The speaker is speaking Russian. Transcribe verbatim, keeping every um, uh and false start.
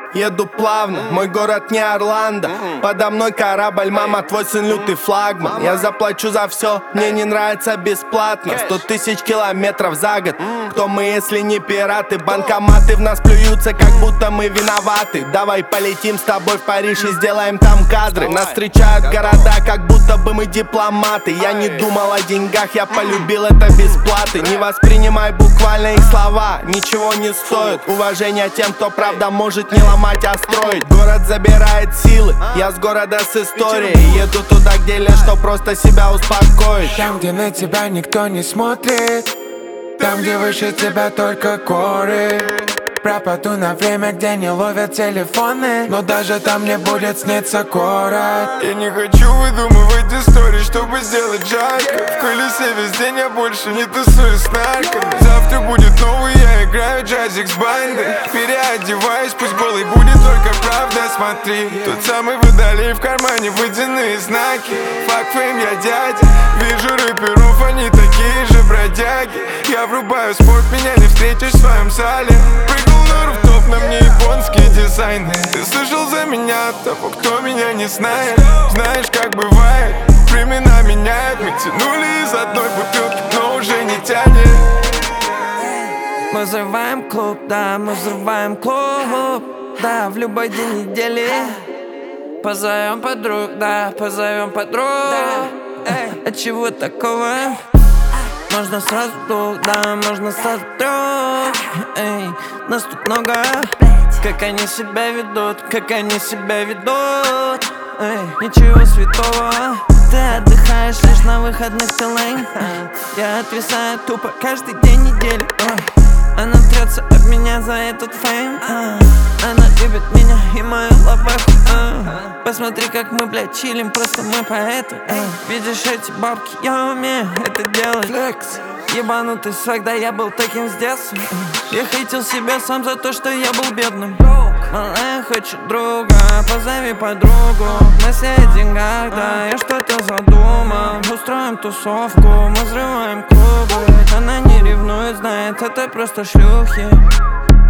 еду плавно, мой город не Орландо. Подо мной корабль, мама, твой сын лютый флагман. Я заплачу за все, мне не нравится бесплатно. Сто тысяч километров за год, кто мы, если не пираты? Банкоматы в нас плюются, как будто мы виноваты. Давай полетим с тобой в Париж и сделаем там кадры. Нас встречают города, как будто бы мы дипломаты. Я не думал о деньгах, я полюбил это без платы. Не воспринимай буквально их слова, ничего не стоит. Уважение тем, кто правда может не ломать, а строить. Город забирает силы, я с города с историей. Еду туда, где лишь что просто себя успокоить. Там, где на тебя никто не смотрит, там, где выше тебя только горы. Пропаду на время, где не ловят телефоны, но даже там не будет сниться город. Я не хочу выдумывать истории, чтобы сделать жарко. В колесе весь день, я больше не тусую с нарками. Завтра будет новый, я играю джазик с бандой. Переодеваюсь, пусть голый будет только правда. Смотри, тот самый водолей, в кармане водяные знаки. Фак фейм, я дядя, вижу рэперов, они такие же бродяги. Я врубаю спорт, меня не встретишь в своем зале. Прыгнул на руфтоп, на мне японские дизайны. Ты слышал за меня того, кто меня не знает. Знаешь, как бывает, времена меняют. Мы тянули из одной бутылки, но уже не тянет. Мы взрываем клуб, да, мы взрываем клуб. Да, в любой день недели. Позовем подруг, да, позовем подруг. А чего такого? Можно сразу двух, да, можно сразу трех. Эй, нас тут много. Как они себя ведут, как они себя ведут. Эй, ничего святого. Ты отдыхаешь лишь на выходных, ты лень. Я отвисаю тупо каждый день недели. Она трется об меня за этот фейм. Она любит меня и мою лаваху. Посмотри, как мы, блядь, чилим, просто мы поэты. Видишь эти бабки, я умею это делать. Флекс. Ебанутый свек, да я был таким с детства. Я хейтил себя сам за то, что я был бедным. Малая хочет друга, позови подругу. Мысли о деньгах, да, я что-то задумал. Устроим тусовку, мы взрываем клубы. Она не ревнует, знает, это просто шлюхи.